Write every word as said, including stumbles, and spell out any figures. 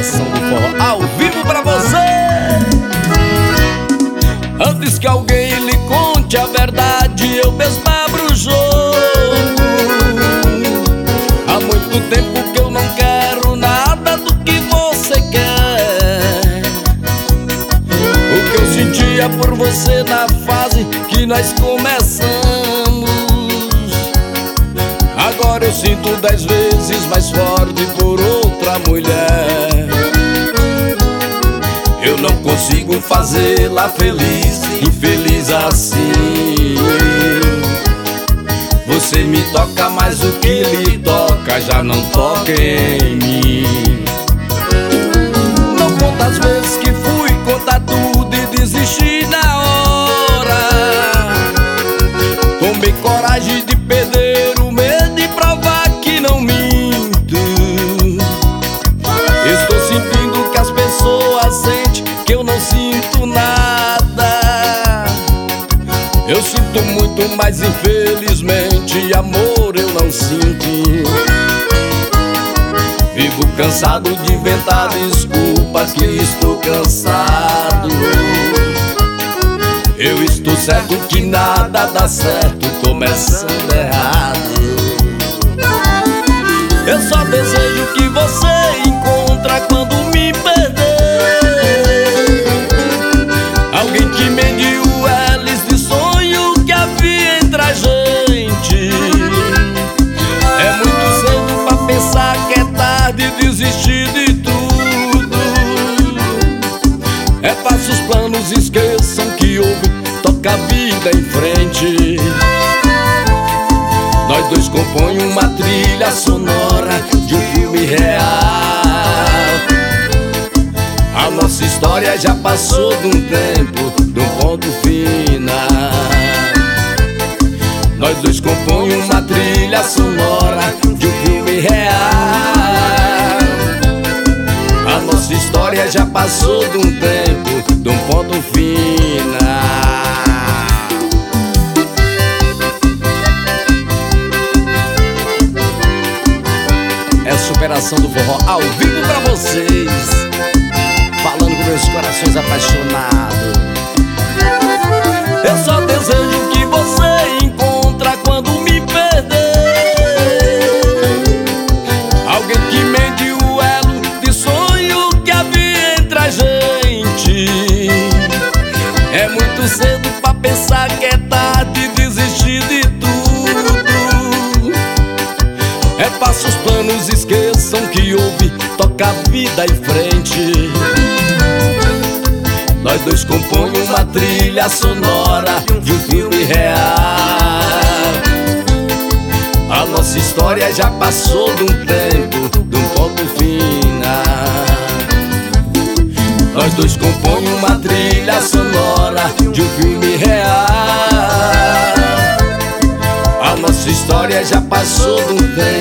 Superação do Forró ao vivo pra você. Antes que alguém lhe conte a verdade, eu mesmo abro o jogo. Há muito tempo que eu não quero nada do que você quer. O que eu sentia por você na fase que nós começamos, agora eu sinto dez vezes mais forte por outra mulher. Eu não consigo fazê-la feliz, infeliz assim. Você me toca, mas o que lhe toca já não toca em mim. Não conta as vezes que fui contar tudo e desisti na hora. Tomei coragem de perder o medo e provar que não minto. Estou sentindo que as pessoas sentem que eu não sinto nada. Eu sinto muito, mas infelizmente amor eu não sinto. Vivo cansado de inventar desculpas que estou cansado. Eu estou certo que nada dá certo começando errado. Eu só desejo que você encontre quando me perder alguém que mende o hélice de sonho que havia entre a gente. É muito cedo pra pensar que é tarde desistir de tudo. É faça os planos, esqueçam que houve, toca a vida em frente. Nós dois compõem uma trilha sonora de um filme real. A nossa história já passou de um tempo, de um ponto final. Nós dois compõem uma trilha sonora de um filme real. A nossa história já passou de um tempo, de um ponto final. É Superação do Forró ao vivo pra vocês, falando com meus corações apaixonados. Eu só desejo que você encontre quando me perder alguém que mende o elo de sonho que havia entre a gente. É muito cedo pra pensar que é tarde desistir de tudo. É faça os planos, esqueçam que houve, toca a vida em frente. Nós dois compõem uma trilha sonora de um filme real. A nossa história já passou de um tempo, de um ponto final. Nós dois compõem uma trilha sonora de um filme real. A nossa história já passou de um tempo,